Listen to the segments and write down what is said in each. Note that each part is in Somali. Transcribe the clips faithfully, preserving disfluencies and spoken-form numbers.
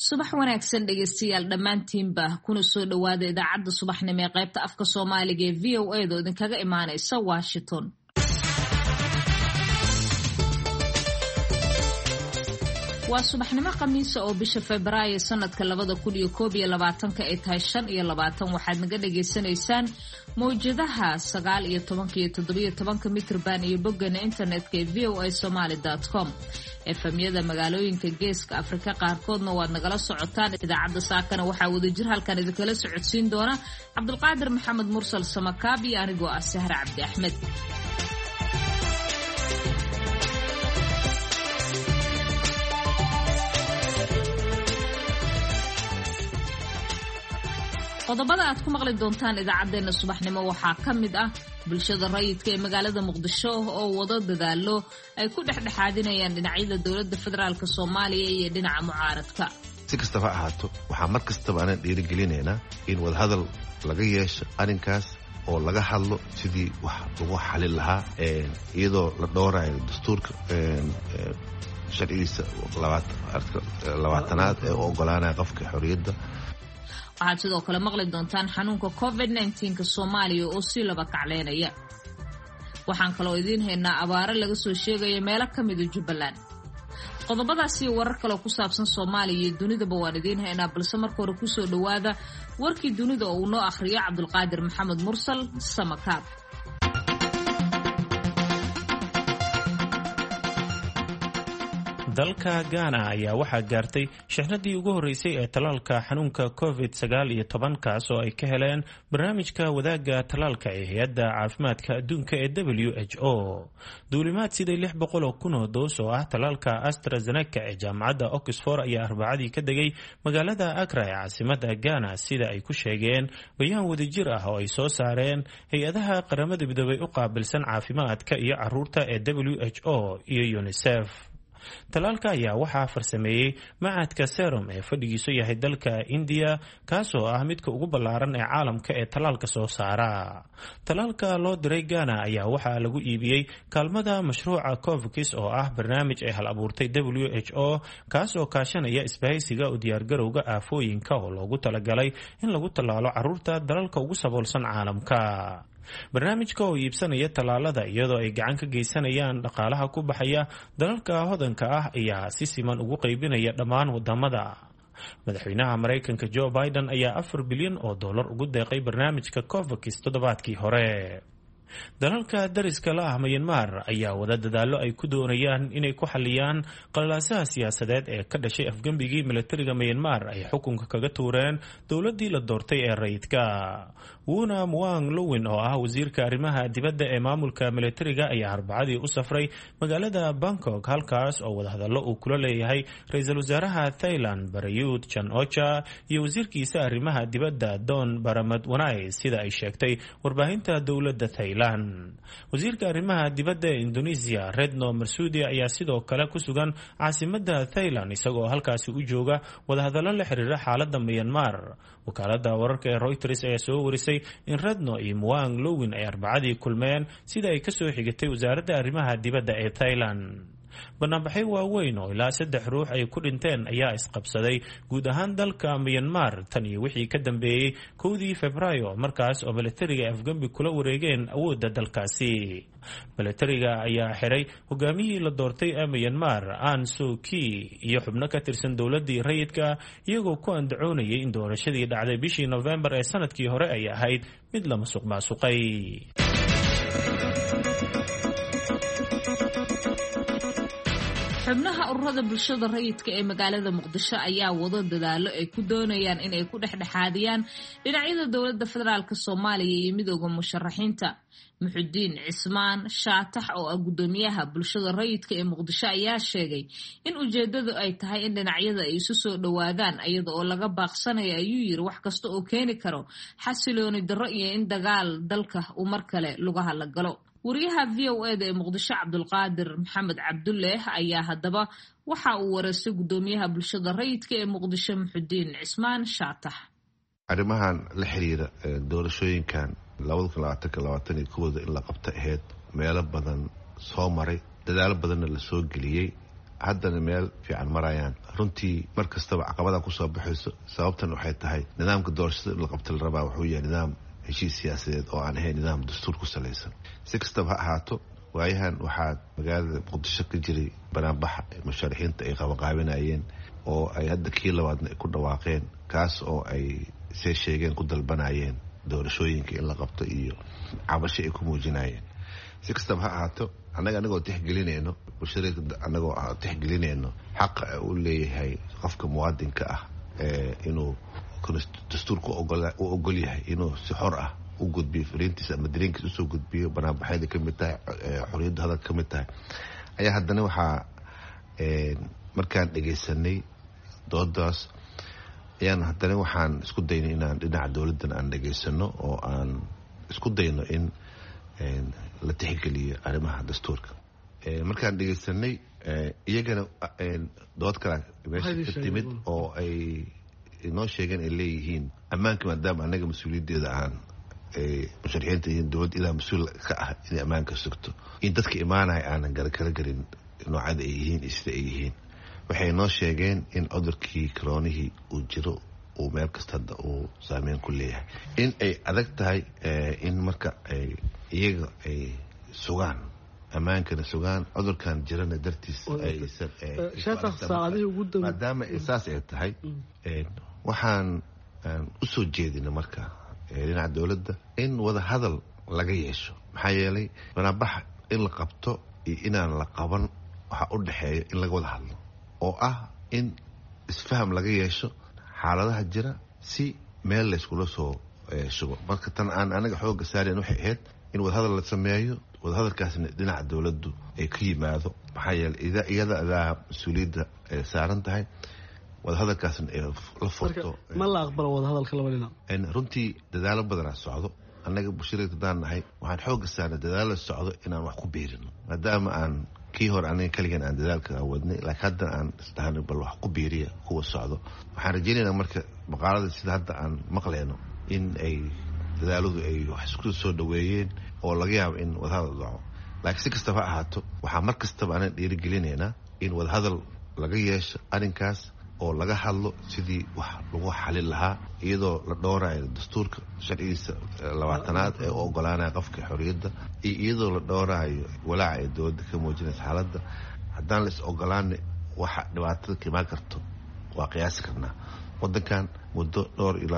subax wanaagsan dhegeystayaal dhammaantiinba kuna soo dhawaada idaacadda subaxnimo ee qaybta afka Soomaaliga ee V O A da idinkaga imaanaysa Washington. waa subaxnimo khamiis oo bisha Febraayo sanadka labada kun iyo koob iyo labaatanka ay tahay shan iyo labaatan waxaad naga dhageysanaysaan mowjadaha sagaal iyo toban iyo toddoba iyo toban mitrban iyo bogana internetka ee v o a somali dot com. efamyada magaalooyinka geeska Afrika qaarkoodna waad nagala socotaan. idaacadda saakana waxaa wada jir halkan idinkala socodsiin doona Cabdulqaadir Maxamed Mursal Samakaab iyo anigoo ah Sahra Cabdi Axmed. qodobada aad ku maqli doontaan idaacadeena subaxnimo waxaa ka mid ah bulshada rayidka ee magaalada Muqdisho oo wada dadaalo ay ku dhexdhexaadinayaan dhinacyada dawladda federaalka Soomaaliya iyo dhinaca mucaaradka. si kastaba ahaato waxaa mar kastaba aan dhiirigelinaynaa in wada hadal laga yeesho arrinkaas oo laga hadlo sidii wax lagu xalin lahaa iyadoo la dhowrayo dastuurka sharcigiisa labaatanaad ee ogolaanaya qofka xorriyadda. waxaad sidoo kale maqli doontaan xanuunka covid nineteen ka Soomaaliya oo si laba kacleynaya. waxaan kaloo idiin haynaa abaaro laga soo sheegaya meelo ka mid ah Jubbaland. qodobadaas iyo warar kale ku saabsan Soomaaliya iyo dunidaba waan idiin haynaa balse marka hore ku soo dhawaada warkii dunida oo uu noo akhriyo Cabdulqaadir Maxamed Mursal Samakaab. dalka Ghana ayaa waxaa gaartay shixnadii ugu horeysay ee talaalka xanuunka covid sagaal iyo toban kaas oo ay ka heleen barnaamijka wadaaga talaalka ee hay'adda caafimaadka adduunka ee W H O. duulimaad sidii lix boqol oo kun oo doos oo ah talaalka AstraZeneca ee jaamacadda Oxford ayaa arbacadii ka degay magaalada Accra ee caasimadda Ghana sida ay ku sheegeen bayaan wadajir ah oo ay soo saareen hay'adaha qaramada midoobay u qaabilsan caafimaadka iyo caruurta ee W H O iyo UNICEF. talaalka ayaa waxaa farsameeyey macadka Serum ee fadhigiisu yahay dalka India kaasoo ah midka ugu ballaaran ee caalamka ee talaalka soo saara. talaalka loo diray Ghana ayaa waxaa lagu iibiyey kaalmada mashruuca COVAX oo ah barnaamij ay hal abuurtay W H O kaasoo kaashanaya isbahaysiga u diyaargarowga aafooyinka oo loogu talagalay in lagu tallaalo caruurta dalalka ugu saboolsan caalamka. barnaamijka oo iibsanaya talaalada iyadoo ay gacan ka geysanayaan dhaqaalaha ku baxaya dalalka hodanka ah ayaa si siman ugu qaybinaya dhammaan wadamada. madaxweynaha Mareykanka Joe Biden ayaa afar bilyan oo dollar ugu deeqay barnaamijka COVAX toddobaadkii hore. dalalka dariska la ah Myanmar ayaa wada dadaalo ay ku doonayaan inay ku xaliyaan qalalaasaha siyaasadeed ee ka dhashay afgambigii militariga Myanmar ay xukunka kaga tuureen dowladii la doortay ee rayidka. Wuna Muang Lowin oo ah wasiirka arrimaha dibadda ee maamulka militariga ayaa arbacadii u safray magaalada Bangkok halkaas oo wadahadallo uu kula leeyahay ra'iisul wasaaraha Thailand Prayut Chan-ocha iyo wasiirkiisa arrimaha dibadda Don Pramudwinai sida ay sheegtay warbaahinta dowladda Thailand. wasiirka arrimaha dibadda ee Indonesia Retno Marsudi ayaa sidoo kale ku sugan caasimadda Thailand isagoo halkaasi u jooga wadahadallo la xiriira xaaladda Myanmar. wakaaladda wararka ee Reuters ayaa soo warisay in Retno iyo Muang Lowin ay arbacadii kulmeen sida ay ka soo xigatay wasaaradda arrimaha dibadda ee Thailand. banaanbaxyo waaweyn oo ilaa saddex ruux ay ku dhinteen ayaa isqabsaday guud ahaan dalka Myanmar tan iyo wixii ka dambeeyey kowdii Febraayo markaas oo militariga ay afgambi kula wareegeen awoodda dalkaasi. militariga ayaa xiray hogaamiyihii la doortay ee Myanmar Aung San Suu Kyi iyo xubno ka tirsan dowladii rayidka iyagoo ku andacoonayay in doorashadii dhacday bishii November ee sanadkii hore ay ahayd mid la masuq-maasuqay. xubnaha ururada bulshada rayidka ee magaalada Muqdisho ayaa wada dadaalo ay ku doonayaan in ay ku dhexdhexaadiyaan dhinacyada dawladda federaalka Soomaaliya iyo midowga musharaxiinta. Muxudiin Cismaan Shaatax oo ah gudoomiyaha bulshada rayidka ee Muqdisho ayaa sheegay in ujeedadu ay tahay in dhinacyada ay isu soo dhawaadaan iyada oo laga baaqsanayo ayuu yiri wax kasta oo keeni karo xasilooni darro iyo in dagaal dalka uu mar kale lugaha la galo. wariyaha V O A da ee Muqdisho Cabdulqaadir Maxamed Cabdulle ayaa hadaba waxa uu wareystay gudoomiyaha bulshada rayidka ee Muqdisho Muxudiin Cismaan Shaatax. arrimahan la xiriira doorashooyinkan labada kun labaatan iyo kow in la qabto ahayd meelo badan soo maray dadaal badanna la soo geliyay haddana meel fiican marayaan runtii mar kastaba caqabada ku soo baxayso sababtan waxay tahay nidaamka doorashada in la qabto la rabaa wuxuu yahay nidaam heshiis siyaasadeed oo aan ahayn nidaam dastuur ku salaysan si kastaba ha ahaato waayahan waxaa magaalada muqdisho ka jiray banaanbaxa musharaxiinta ay qabaqaabinayeen oo ay hadda kii labaadna ku dhawaaqeen kaas oo ay see sheegeen ku dalbanayeen doorashooyinka in la qabto iyo cabasho ay ku muujinayeen si kastaba ha ahaato annaga anagoo tixgelinayno bulshada anagoo tixgelinayno xaqa uu leeyahay qofka muwaadinka ah inuu dastuurka u ogol yahay inuu si xor ah u gudbiyo fariintiisa ama dareenkiisa usoo gudbiyo banaanbaxyada ka mid tahay xorriyadda hadalka ka mid tahay ayaa haddana waxaa markaan dhegaysanay doodaas ayaan haddana waxaan isku daynay inaan dhinaca dowladdan aan dhegaysano oo aan isku dayno in la tixgeliyo arrimaha dastuurka markaan dhegaysanay iyagana dood kala meesha ka timid oo ay inoo sheegeen ay leeyihiin ammaanka maadaama annaga mas-uuliyaddeeda aan musharaxiinta yihiin dowladda ilaa mas-uul ka ah inay ammaanka sugto in dadka imaanaya aanan garakala garin noocada ay yihiin iyo sida ay yihiin waxay noo sheegeen in cudurkii karoonihii uu jiro uu meel kasta hadda uu saameyn ku leeyahay in ay adag tahay in marka ay iyaga ay sugaan ammaankana sugaan cudurkan jirana dartiis maadaama saas ay tahay waxaan usoo jeedina marka dhinaca dowladda in wada hadal laga yeesho maxaa yeelay banaanbaxa in la qabto iyo inaan la qaban waxaa u dhexeeya in laga wada hadlo oo ah in isfaham laga yeesho xaaladaha jira si meel layskula soo shugo marka tan aan anaga xooga saareen waxay ahayd in wadahadal la sameeyo wadahadalkaasna dhinaca dowladdu ay ka yimaado maxaa yeelay iyada adaa mas-uuliyadda ay saaran tahay wadahadalkaasna ay la furto ma la aqbalo wadahadalka laba dhinac runtii dadaalo badanaa socdo annaga bulshada haddaan nahay waxaan xooga saarnay dadaalo socdo inaan wax ku biirino maadaama aan kii hore aniga kaligan aan dadaalka wadnay laakiin hadda aan isdhahanay bal wax ku biiriya kuwa socdo waxaan rajaynaynaa marka maqaalada sida hadda aan maqleyno in ay dadaaladu ay wax isku soo dhaweeyeen oo laga yaabo in wadahadal dhaco laakiin si kastaba ha ahaato waxaa mar kastaba aanan dhiirigelinaynaa in wadahadal laga yeesho arrinkaas oo laga hadlo sidii wax lagu xalin lahaa iyadoo la dhowrayo dastuurka sharcigiisa labaatanaad ee u ogolaanaya qofka xorriyadda iyo iyadoo la dhowrayo walaaca ee dowladda ka muujinaysa xaaladda haddaan la is ogolaana waxa dhibaatada ka imaan karto waa qiyaasi karnaa waddankan muddo dhowr iyo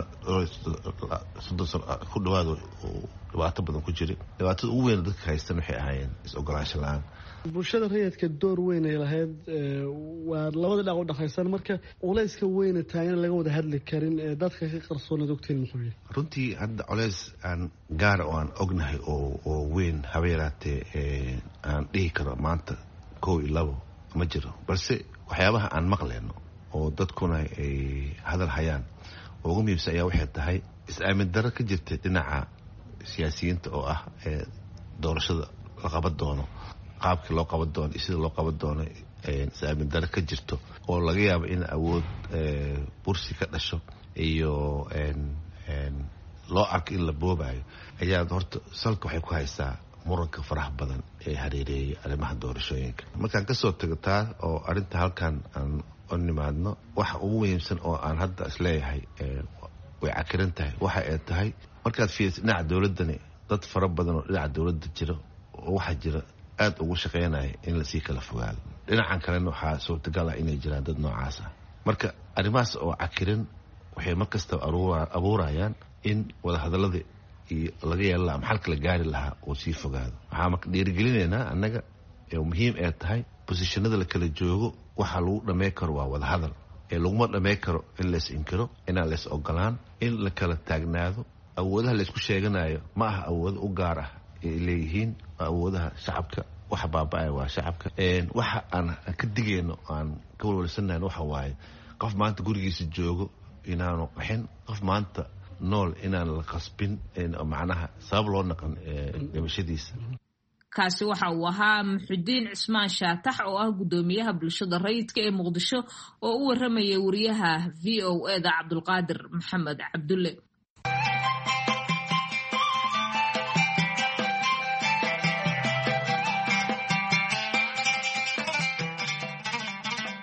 labaatan sano ku dhawaado dhibaato badan ku jiray dhibaatada ugu weyn dadka haystan waxay ahaayeen is ogolaansho la-aan bulshada rayidka door weyn ay lahayd waa labada dhinac u dhaqaysan marka culayska weyna taagan laga wada hadli karin ee dadka ka qarsoonad ogteen muxuu yahay runtii hadda culays aan gaara oo aan ognahay oo oo weyn haba yaraatee aan dhihi karo maanta kow iyo labo ma jiro balse waxyaabaha aan maqleyno oo dadkuna ay hadal hayaan oo ugu muhiimsan ayaa waxay tahay is-aamin darro ka jirta dhinaca siyaasiyiinta oo ah ee doorashada la qaban doono qaabkii loo qaban doono iyo sida loo qaban doono is-aamin darro ka jirto oo laga yaabo in awood bursi ka dhasho iyo loo arko in la boobayo ayaa horta salka waxay ku haysaa muranka faraha badan ee hareereeyay arrimaha doorashooyinka markaan kasoo tago taa oo arrinta halkan aan u nimaadno waxa ugu muhiimsan oo aan hadda isleeyahay way cakiran tahay waxa ay tahay markaad fiiriso dhinaca dowladdani dad fara badan oo dhinaca dowladda jira oo waxaa jira aada ugu shaqaynaya in lasii kala fogaado dhinacan kalena waxaa suurtagal ah inay jiraan dad noocaas ah marka arrimahaas oo cakiran waxay mar kastaba abuurayaan in wadahadallada iyo laga yeeli lahaa maxalka la gaari lahaa oo sii fogaado waxaa marka dhiirigelinaynaa annaga ee muhiim ee tahay bosishanada la kala joogo waxaa lagu dhamey karo waa wadahadal ee laguma dhamey karo in lays inkiro inaan lays ogolaan in la kala taagnaado awoodaha laysku sheeganayo ma aha awoodo u gaar ah ay leeyihiin awoodaha shacabka waxa baaba-aya waa shacabka waxa aan ka digayno aan ka walwalsanayn waxa waaye qof maanta gurigiisa joogo inaanu qaxin qof maanta nool inaan la qasbin macnaha sabab loo naqan dhimashadiisa kaasi waxa uu ahaa Muxudiin Cismaan Shaatax oo ah gudoomiyaha bulshada rayidka ee Muqdisho oo u waramayay wariyaha V O A da Cabdulqaadir Maxamed Cabdulle.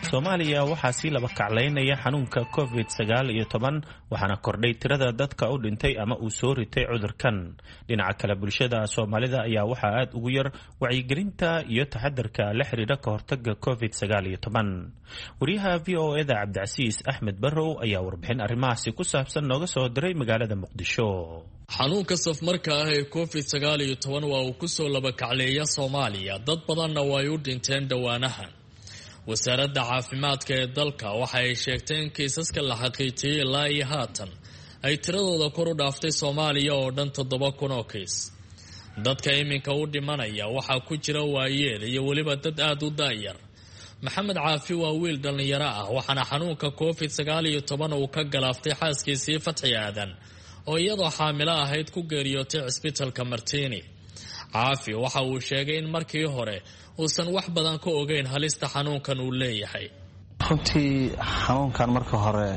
soomaaliya waxaa sii laba kaclaynaya xanuunka covid sagaal iyo toban waxaana kordhay tirada dadka u dhintay ama uu soo ritay cudurkan. dhinaca kale bulshada soomaalida ayaa waxaa aad ugu yar wacyigelinta iyo taxadarka la xiriira ka hortaga covid sagaal iyo toban. wariyaha v o eda cabdicasiis axmed barrow ayaa warbixin arrimahaasi ku saabsan nooga soo diray magaalada muqdisho. xanuunka safmarka ah ee covid sagaal iyo toban waa uu kusoo laba kacleeya Soomaaliya, dad badanna way u dhinteen dhawaanahan. wasaaradda caafimaadka ee dalka waxa ay sheegtay in kiisaska la xaqiijiyay ilaa iyo haatan ay tiradooda kor u dhaaftay Soomaaliya oo dhan toddoba kun oo kiis. dadka iminka u dhimanaya waxaa ku jira waayeel iyo weliba dad aad u daayar. maxamed caafi waa wiil dhalinyaro ah waxaana xanuunka covid sagaal iyo toban uu ka galaaftay xaaskiisii Fatxi Aadan oo iyadoo xaamilo ahayd ku geeriyootay cisbitaalka Martini. caafi waxa uu sheegay in markii hore uusan wax badan ka ogeyn halista xanuunkan uu leeyahay. runtii xanuunkan marka hore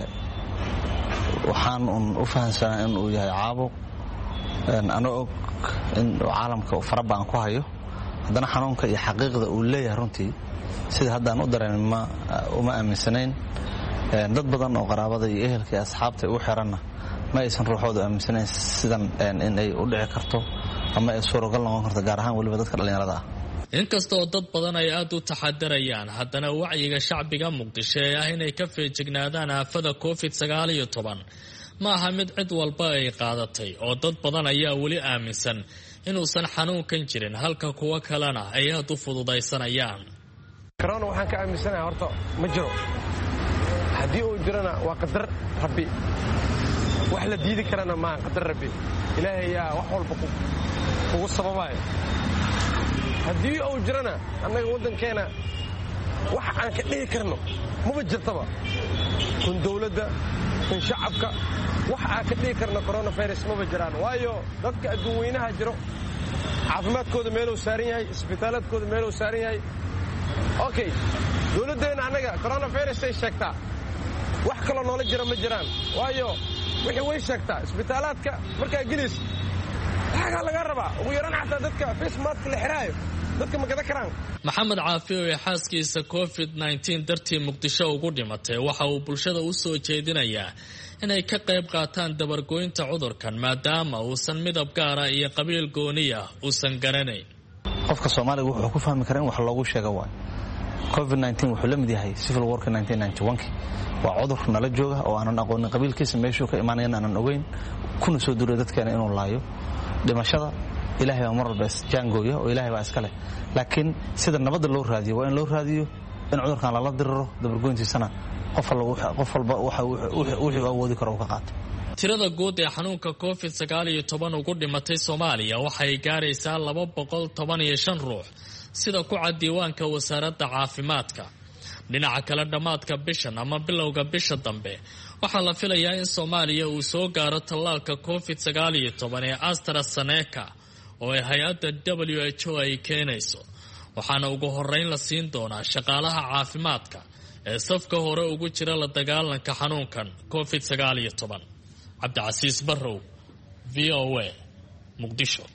waxaan u fahansanaa in uu yahay caabuq ana og in caalamka farabaan ku hayo, haddana xanuunka iyo xaqiiqda uu leeyahay runtii sida haddaan u dareen ma uma aaminsanayn. dad badan oo qaraabada iyo ehelka iyo asxaabta u xiranna ma aysan ruuxooda aaminsanayn sidan in ay u dhici karto ama ay suuragal noqon karto, gaar ahaan weliba dadka dhallinyarada ah. inkastoo dad badan ay aad u taxadarayaan, haddana wacyiga shacbiga Muqdisho ee ah inay ka feejignaadaan aafada covid sagaal iyo toban ma aha mid cid walba ay qaadatay, oo dad badan ayaa weli aaminsan inuusan xanuunkan jirin halka kuwa kalena ay aad u fududaysanayaan. corona waxaan ka aaminsanahay horta ma jiro, haddii uu jirana waa qadar rabbi, wax la diidi karana maaha qadar rabbi. ilaahay yaa wax walba kugu sababaya. haddii uu jirana annaga waddankeena wax aan ka dhihi karno maba jirtaba, kun dawladda kun shacabka wax aan ka dhihi karno coronavirus maba jiraan. waayo dadka adduun weynaha jiro caafimaadkooda meeluu saaran yahay, isbitaaladkooda meeluu saaran yahay. okay dawladdeenna annaga coronavirus ay sheegtaa, wax kaloo noola jira ma jiraan. waayo wixii way sheegtaa isbitaalaadka markaa gelis waxaa laga rabaa ugu yaraan xataa dadka face mask la xiraayo dadka ma gadan karaan. maxamed caafi oo xaaskiisa covid nineteen dartii Muqdisho ugu dhimatay waxa uu bulshada u soo jeedinayaa inay ka qayb qaataan dabargoynta cudurkan maadaama uusan midab gaar ah iyo qabiil gooni ah uusan garanayn. qofka Soomaaliga wuxuu ku fahmi karaa in wax loogu sheego waa covid nineteen wuxuu la mid yahay civil war nineteen ninety-one waa cudur nala jooga oo aanan aqoonin qabiilkiisa meeshuu ka imaanayna aanan ogeyn, kuna soo duray dadkeena inuu laayo. dhimashada ilaahay baa mar walba jaangooya oo ilaahay baa iska leh, laakiin sida nabadda loo raadiyo waa in loo raadiyo in cudurkan lala diriro, dabargoyntiisana qof walba wuxuu awoodi karo uu ka qaato. tirada guud ee xanuunka covid sagaal iyo toban ugu dhimatay Soomaaliya waxay gaaraysaa laba boqol toban iyo shan ruux sida ku cad diiwaanka wasaaradda caafimaadka. dhinaca kale dhamaadka bishan ama bilowga bisha dambe waxaa la filayaa in Soomaaliya uu soo gaaro tallaalka covid sagaal iyo toban ee AstraZeneca oo ay hay-adda W H O ay keenayso, waxaana ugu horeyn la siin doonaa shaqaalaha caafimaadka ee safka hore ugu jira la dagaalanka xanuunkan covid sagaal iyo toban. cabdicasiis barrow, V O A, Muqdisho.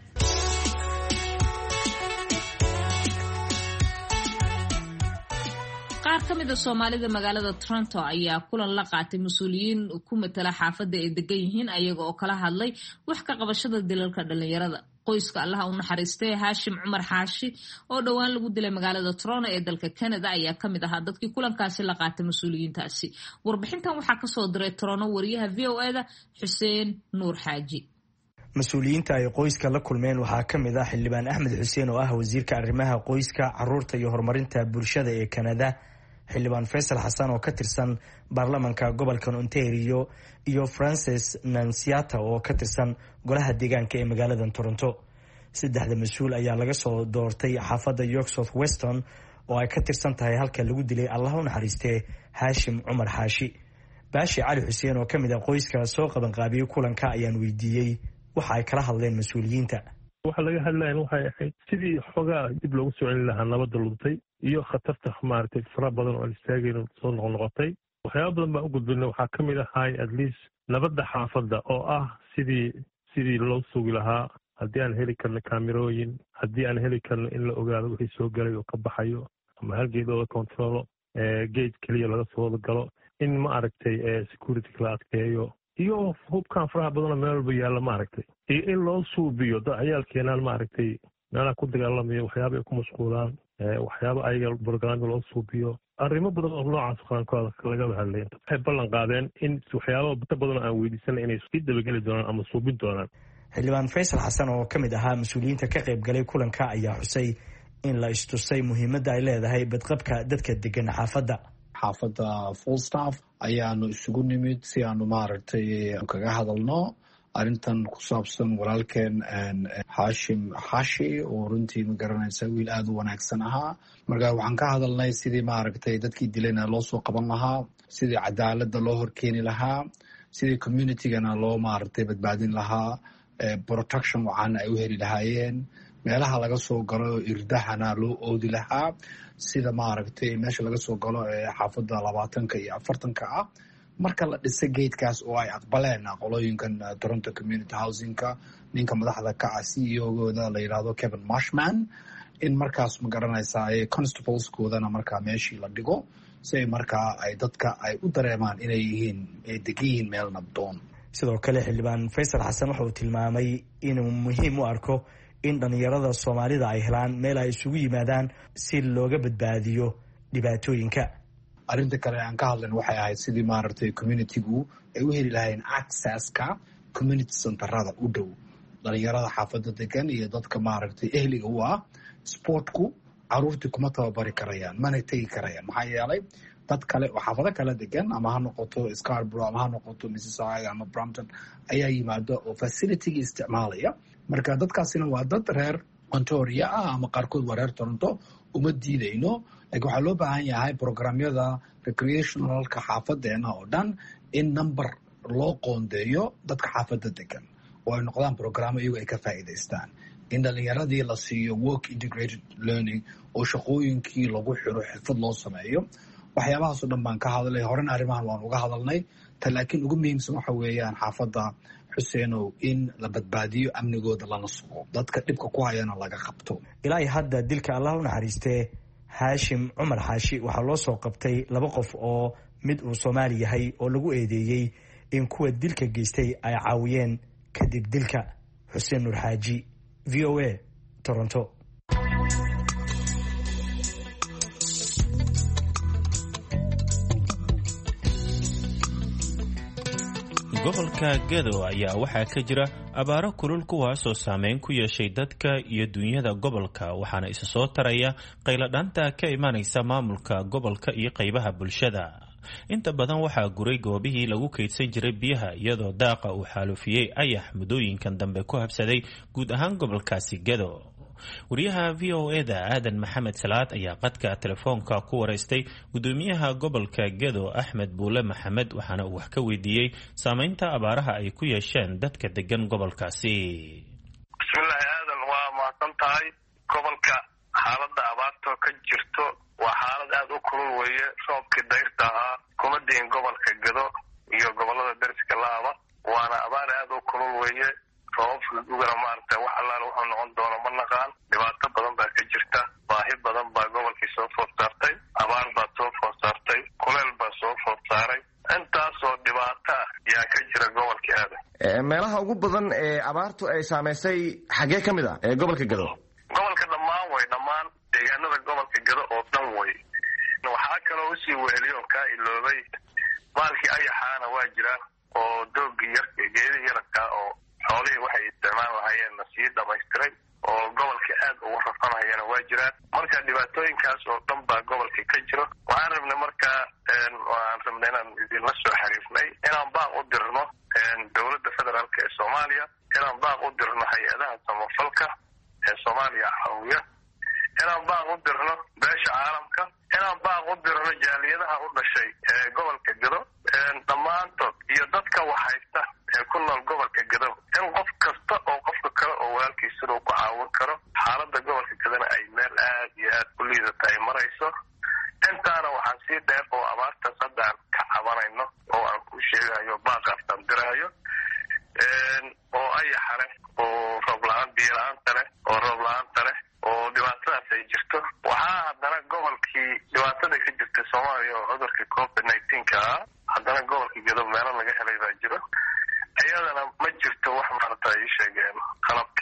qaar ka mid ah Soomaalida magaalada Toronto ayaa kulan la qaatay mas'uuliyiin ku matala xaafadda ay degan yihiin ayaga oo kala hadlay wax ka qabashada dilalka dhalinyarada. qoyska Allah u naxariistay Haashim Cumar Xaashi oo dhawaan lagu dilay magaalada Toronto ee dalka Canada ayaa ka mid ahaa dadkii kulankaasi la qaatay mas'uuliyiintaasi. warbixintan waxaa ka soo diray Toronto wariyaha V O A da Xuseen Nuur Xaaji. mas-uuliyiinta ay qoyska la kulmeen waxaa ka mid ah xildhibaan Axmed Xuseen oo ah wasiirka arrimaha qoyska, carruurta iyo horumarinta bulshada ee Canada, xildhibaan Faysal Xasan oo ka tirsan baarlamaanka gobolka Ontario, iyo Francis Nanciata oo ka tirsan golaha deegaanka ee magaalada Toronto. saddexda mas-uul ayaa laga soo doortay xaafadda York South Weston oo ay ka tirsan tahay halka lagu dilay Allah u naxariistay Haashim Cumar Xaashi. Baashi Cali Xuseen oo ka mid ah qoyska soo qaban qaabiyay kulanka ayaan weydiiyey waxa ay kala hadleen mas'uuliyiinta. waxa laga hadlayay waxay ahayd sidii xogaa dib loogu soo celin lahaa nabadda luntay iyo khatarta maaragtay fara badan oo istaagayna soo noqnoqotay. waxyaaba badan baan u gudbinay, waxaa ka mid ahay at least nabadda xaafadda oo ah sidii sidii loo sugi lahaa, haddii aan heli karno kaamirooyin, haddii aan heli karno in la ogaado wixii soo galay oo ka baxayo ama halgeed oo la kontrolo, gate keliya laga soo wada galo in ma aragtay security la adkeeyo iyo hubkaan faraha badanoo meel walba yaalla ma aragtay iyo in loo suubiyo dad ciyaalkeenaan ma aragtay meelaha ku dagaalamayo waxyaaba ay ku mashquulaan waxyaaba ayaga brograamka loo suubiyo arrimo badan oo noocaas qaankooda lagaba hadlay waxay ballan qaadeen in waxyaaba inta badan aan weydiisanay inay sii dabageli doonaan ama suubin doonaan xildhibaan faysal xasan oo ka mid ahaa mas-uuliyiinta ka qayb galay kulanka ayaa xusay in la istusay muhiimadda ay leedahay badqabka dadka degan xaafadda xaafadda Falstaff ayaanu isugu nimid si aanu maaragtay kaga hadalno arrintan ku saabsan walaalkeen Hashim Hashi oo runtii ma garanaysa wiil aad u wanaagsan ahaa marka waxaan ka hadalnay sidii maaragtay dadkii dilayna loo soo qaban lahaa sidii cadaaladda loo horkeeni lahaa sidii communitygana loo maaragtay badbaadin lahaa protection waxaana ay u heli lahaayeen meelaha laga soo galo irdahana loo oodi lahaa sida maaragtay meesha laga soo galo ee xaafadda labaatanka iyo afartanka ah marka la dhisay geedkaas oo ay aqbaleen qolooyinkan Toronto Community Housingka ninka madaxda ka ah C E O-gooda la yiraahdo Kevin Marshman in markaas ma garanaysaa ay constables-koodana markaa meeshii la dhigo si ay markaa ay dadka ay u dareemaan inay yihiin ay degan yihiin meel nabdoon sidoo kale xildhibaan Faysal Xasan wuxuu tilmaamay inuu muhiim u arko in dhalinyarada Soomaalida ay helaan meel ay isugu yimaadaan si looga badbaadiyo dhibaatooyinka arrinta kale aan ka hadlan waxay ahayd sidii maaragtay communitygu ay u heli lahayn accesska community centerada u dhow dhalinyarada xaafadda degan iyo dadka maaragtay ehliga u ah sportku caruurtii kuma tababari karayaan mana tegi karayaan maxaa yeelay dad kale oo xaafado kala degan ama ha noqoto Scarborough ama ha noqoto Mississauga ama Brampton ayaa yimaada oo facility-ga isticmaalaya marka dadkaasina waa dad reer Ontario ah ama qaarkood waa reer Toronto uma diidayno laakiin waxaa loo baahan yahay programyada recreationalka xaafadeena oo dhan in number loo qoondeeyo dadka xaafadda degan oo ay noqdaan programo iyagu ay ka faa'iidaystaan in dhalinyaradii la siiyo work integrated learning oo shaqooyinkii lagu xiro xirfad loo sameeyo waxyaabahaasoo dhan baan ka hadlay horena arrimahan waan uga hadalnay ta laakiin ugu muhiimsan waxa weeyaan xaafadda xuseenow in la badbaadiyo amnigooda lana sugo dadka dhibka ku hayana laga qabto ilaa hadda dilka allah u naxariistee Hashim Cumar Xaashi waxaa loo soo qabtay laba qof oo mid uu Soomaali yahay oo lagu eedeeyey in kuwa dilka geystay ay caawiyeen kadib dilka Xuseen Nur Xaaji V O A Toronto gobolka Gedo ayaa waxaa ka jira abaaro kulul kuwaasoo saameyn ku yeeshay dadka iyo dunyada gobolka waxaana isa soo taraya qayladhaanta ka imanaysa maamulka gobolka iyo qaybaha bulshada inta badan waxaa guray goobihii lagu kaydsan jiray biyaha iyadoo daaqa uu xaalufiyey ayax muddooyinkan dambe ku habsaday guud ahaan gobolkaasi Gedo wariyaha V O A-da aadan maxamed salaad ayaa qadka telefoonka ku wareystay gudoomiyaha gobolka Gedo Axmed Buule Maxamed waxaana uu wax ka weydiiyey saameynta abaaraha ay ku yeesheen dadka degan gobolkaasi. bismillahi aadan waa mahadsan tahay gobolka xaaladda abaarta ka jirto waa xaalad aad u kulul weeye roobkii dayrta ahaa kuma diin gobolka Gedo iyo gobolada deriska laaba waana abaar aad u kulul weeye roobka ugana maartay wax allaale wuxuu noqon doono ma naqaan dhibaato badan baa ka jirta baahi badan baa gobolkii soo food saartay abaar baa soo food saartay kuleel baa soo food saaray intaasoo dhibaato ah yaa ka jira gobolka aadan meelaha ugu badan ee abaartu ay saamaysay xaggee ka mid ah ee gobolka Gedo gobolka dhammaan way dhammaan deegaanada gobolka Gedo oo dhan way waxaa kaloo usii weheliyo ka iloobay maalkii ayaxaana waa jiraan oo doogii yarka geedi yarka oo xoolihii waxay isticmaal lahaayeen nasiib dhamaystiray oo gobolka aad ugu rafanayana waa jiraan marka dhibaatooyinkaas oo dhan baa gobolka ka jiro waxaan rabnay markaa waan rabnay inaan idinla soo xiriirnay inaan baaq u dirno dowladda federaalka ee Soomaaliya inaan baaq u dirno hay-adaha samafalka ee Soomaaliya caawiya inaan baaq u dirno beesha caalamka inaan baaq u dirno jaaliyadaha u dhashay ee gobolka Gedo dhammaantood iyo dadka waxaysta ee ku nool gobolka Gedo in qof kasta oo qofka kale oo walaalkiisa uu ku caawin karo xaaladda gobolka Gedona ay meel aad iyo aad u liidata ay marayso intaana waxaan sii dheer oo abaarta saddaan ka cabanayno oo aan ku sheegayo baaqaastaan dirayo oo ayaxa leh oo roob la-aan biyo la-aanta leh oo roob la-aanta leh oo dhibaatadaas ay jirto waxaa haddana gobolkii dhibaatada ka jirta Soomaaliya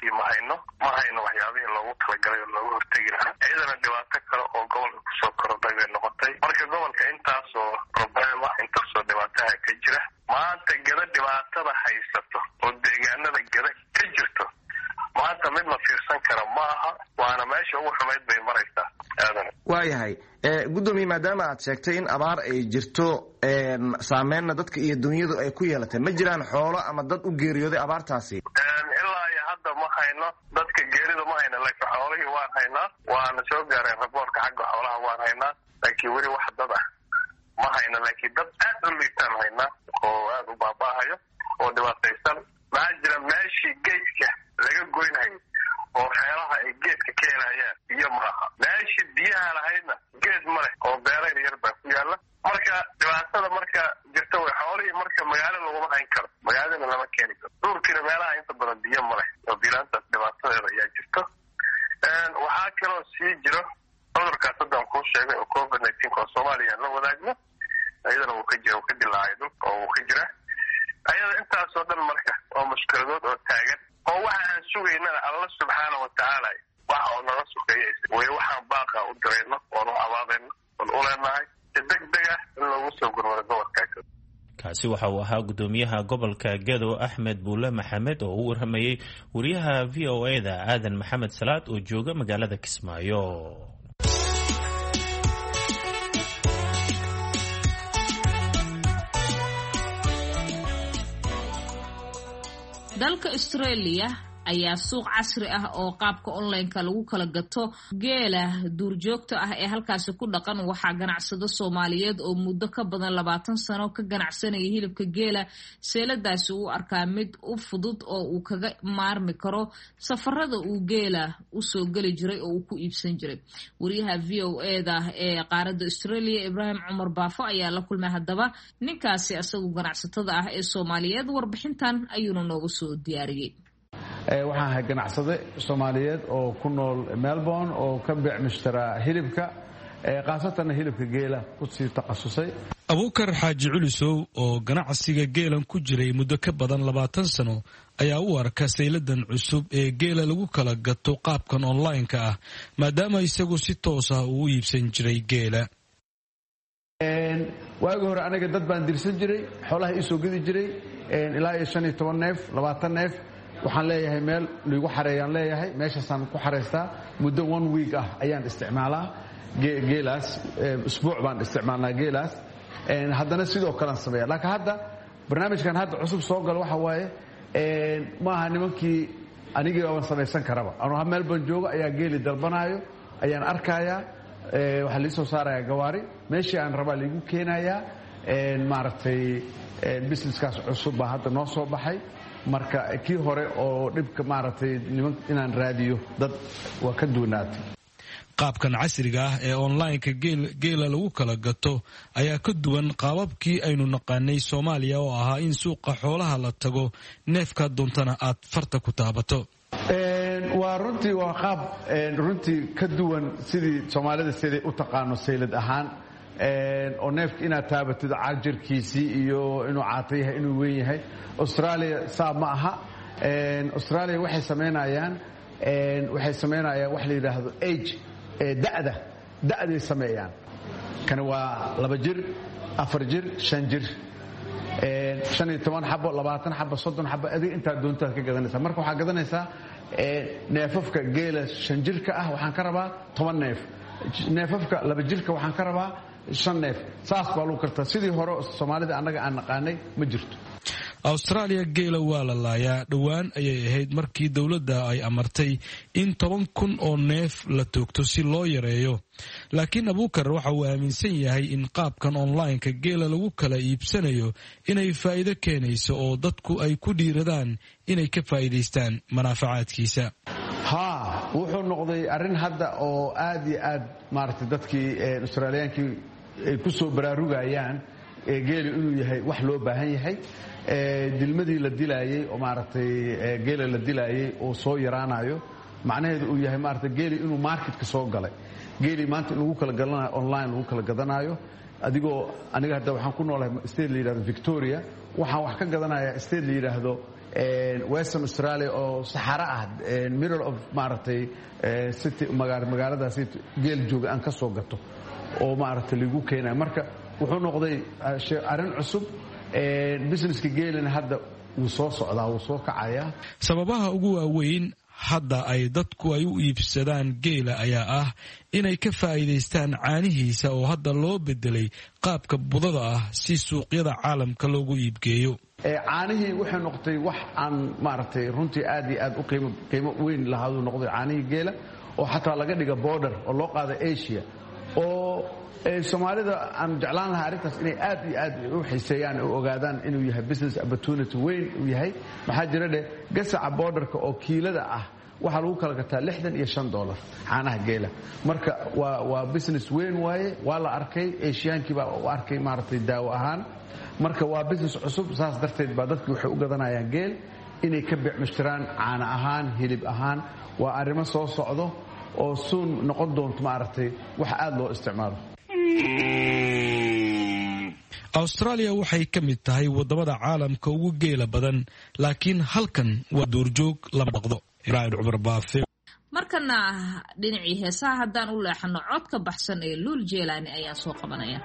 tallaalkii ma hayno ma hayno waxyaabihii loogu talagalay oo looga hortegi lahaa iyadana dhibaato kale oo gobolka kusoo korodhay bay noqotay marka gobolka intaasoo problema intaasoo dhibaataha ka jira maanta gada dhibaatada haysato oo deegaanada gada ka jirto maanta mid la fiirsan kara ma aha waana meesha ugu xumayd bay maraysaa aadan waayahay gudoomiye maadaama aad sheegtay in abaar ay jirto saameynna dadka iyo dunyadu ay ku yeelatay ma jiraan xoolo ama dad u geeriyooday abaartaasi ilaa iyo hadda ma hayno dadka geerida ma hayno laakiin xoolihii waan haynaa waana soo gaareen raboorka xagga xoolaha waan haynaa laakiin weli wax dad ah ma hayno laakiin dad aad u liitaan haynaa oo aad u baaba'ahayo oo dhibaataysan maxaa jira meeshii geedka laga goynhayo oo xeelaha ay geedka ka helayaan biyo maaha meeshii biyaha lahaydna geed ma leh oo beerayr yar baa ku yaalla marka dhibaatada marka jirta way xoolihii marka magaalo laguma hayn karo magaaladana lama keeni karo duurkiina meelaha inta badan biyo ma leh oo bilaantaas dhibaatadeeda ayaa jirto waxaa kaloo sii jiro cudurkaas haddaan kuu sheegay oo covid nineteen oo soomaaliya aan la wadaagno iyadana wuu ka jira wuu ka dilaacay dhulka oo wuu ka jira ayada intaasoo dhan marka oo mushkiladood oo taagan oo waxa aan sugaynana alla subxaana watacaala waxa oo naga sukeeya way waxaan baaqa u dirayno oon u abaadayno oon u leenahay si degdeg ah in loogu soo gurmado gobolka kaasi waxa uu ahaa gudoomiyaha gobolka Gedo Axmed Buule Maxamed oo u warramayay wariyaha V O A da Aadan Maxamed Salaad oo jooga magaalada Kismaayo. dalka Australia ayaa suuq casri ah oo qaabka online-ka lagu kala gato geela duurjoogta ah ee halkaasi ku dhaqan waxaa ganacsado Soomaaliyeed oo muddo ka badan labaatan sano ka ganacsanaya hilibka geela seeladaasi uu arkaa mid u fudud oo uu kaga maarmi karo safarada uu geela u soo gali jiray oo uu ku iibsan jiray wariyaha V O A da ee qaaradda Australia Ibrahim Cumar Baafo ayaa la kulmay hadaba ninkaasi asagu ganacsatada ah ee Soomaaliyeed warbixintan ayuuna nooga soo diyaariyay waxaan ahay ganacsade Soomaaliyeed oo ku nool Melbourne oo ka biic mushtara hilibka qaasatan hilibka geela ku sii takhasusay Abuukar Xaaji Culisow oo ganacsiga geelan ku jiray muddo ka badan labaatan sano ayaa u arka sayladan cusub ee geela lagu kala gato qaabkan online-ka ah maadaama isagu si toos ah uu iibsan jiray geela waagi hore aniga dad baan dirsan jiray xoolaha ii soo gadi jiray ilaa shan iyo toban neef labaatan neef waxaan leeyahay meel liigu xareeyaan leeyahay meeshaasaan ku xareystaa muddo one week ah ayaan isticmaalaa geelaas usbuuc baan isticmaalnaa geelaas haddana sidoo kalean sameeya laakiin hadda barnaamijkan hadda cusub soo galo waxa waaye ma aha nimankii anigii baaban samaysan karaba anuu meel baan joogo ayaa geeli dalbanaayo ayaan arkayaa waxaa lii soo saarayaa gawaari meeshii aan rabaa liigu keenayaa maaragtay businesskaas cusub baa hadda noo soo baxay marka kii hore oo dhibka maaragtay niman inaan raadiyo dad waa ka duwanaatay qaabkan casriga ah ee online-ka geela lagu kala gato ayaa ka duwan qaababkii aynu naqaanay Soomaaliya oo ahaa in suuqa xoolaha la tago neefka doontana aad farta ku taabato waa runtii waa qaab runtii ka duwan sidii Soomaalida sidii u taqaano saylad ahaan oo neefka inaad taabatid caajirkiisii iyo inuu caatay yahay inuu weyn yahay Australia saab ma aha Australia waxay sameynayaan waxay sameynayaan wax la yiraahdo age da'da da'day sameeyaan kan waa laba jir afar jir shan jir shan iyo toban xabo labaatan xabo soddon xabo adiga inta doontaad ka gadanaysaa marka waxaa gadanaysaa neefafka geela shan jirka ah waxaan ka rabaa toban neef neefafka laba jirka waxaan ka rabaa shan neef saas baa lagu kartaa sidii hore Soomaalida annaga aan naqaanay ma jirto Australia geela waa la laayaa dhowaan ayay ahayd markii dowladda ay amartay in toban kun oo neef la toogto si loo yareeyo laakiin Abuukar waxa uu aaminsan yahay in qaabkan online-ka geela lagu kala iibsanayo inay faa'iido keenayso oo dadku ay ku dhiiradaan inay ka faa'iideystaan manaafacaadkiisa ha wuxuu noqday arrin hadda oo aad iyo aad maaragtay dadkii Australiyankii ay ku soo baraarugayaan geelu inuu yahay wax loo baahan yahay dilmadii la dilaayay oo maaragtay geela la dilaayay oo soo yaraanayo macnaheedu uu yahay maaragtay geeli inuu marketka soo galay geeli maanta in lagu kala gadanayo online lagu kala gadanayo adigoo aniga hadda waxaan ku noolahay state la yiraahdo Victoria waxaan wax ka gadanayaa state la yiraahdo western australia oo saxaro ah middle of maaragtay city magaaladaasi geel jooga aan ka soo gato oo maaragtay lagu keenay marka wuxuu noqday arrin cusub businesska geelina hadda wuu soo socdaa wuu soo kacayaa sababaha ugu waaweyn hadda ay dadku ay u iibsadaan geela ayaa ah inay ka faa'iidaystaan caanihiisa oo hadda loo bedelay qaabka budada ah si suuqyada caalamka loogu iibgeeyo caanihii waxay noqotay wax aan maaragtay runtii aad iyo aad u qiimo qiimo weyn lahaadu noqday caanihii geela oo xataa laga dhiga border oo loo qaada Asia oo Soomaalida aan jeclaan lahaa arrintaas inay aad iyo aad u xiiseeyaan oo ogaadaan inuu yahay business opportunity weyn uu yahay maxaa jira de gasaca borderka oo kiilada ah waxa lagu kala gataa lixdan iyo shan dollar caanaha geela marka waa waa business weyn waaye waa la arkay Asiankii baa u arkay maaragtay daawo ahaan marka waa business cusub saas darteed baa dadku waxay u gadanayaan geel inay ka bixmishtiraan caana ahaan hilib ahaan waa arrimo soo socdo oo soon noqon doonto maaragtay wax aad loo isticmaalo Australia waxay ka mid tahay wadamada caalamka ugu geela badan laakiin halkan waa duurjoog lama dhaqdo Ibrahim Umar Baafe markana dhinacii heesaha haddaan u leexano codka baxsan ee Luul Jeelani ayaa soo qabanaya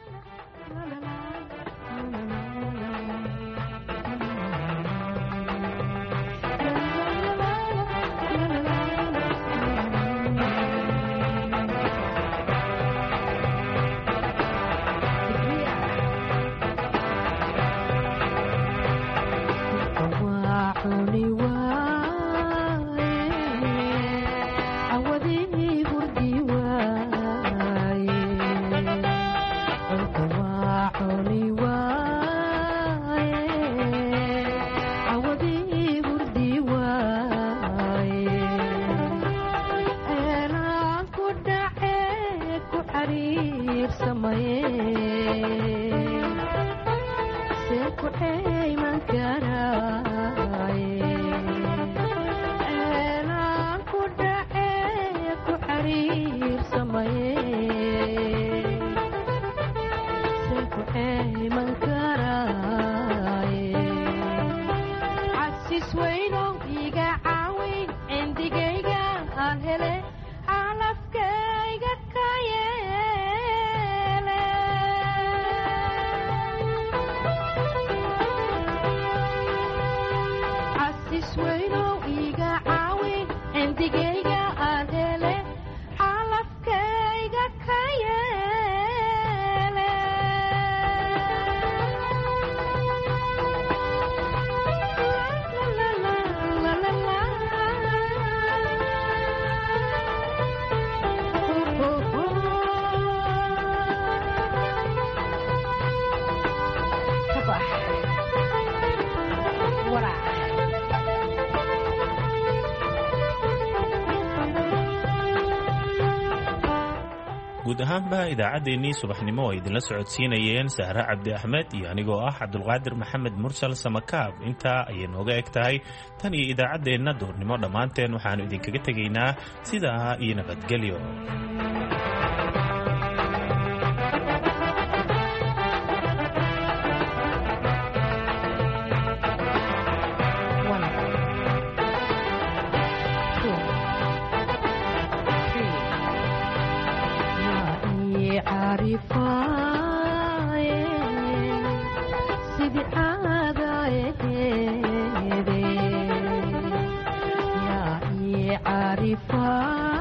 guud ahaanba idaacaddeenii subaxnimo ay idinla socodsiinayeen Sahra Cabdi Axmed iyo anigoo ah Cabdulqaadir Maxamed Mursal Samakaab intaa ayay nooga eg tahay tan iyo idaacaddeenna duurnimo dhammaanteen waxaanu idinkaga tegaynaa sidaa iyo nabadgelyo عارفة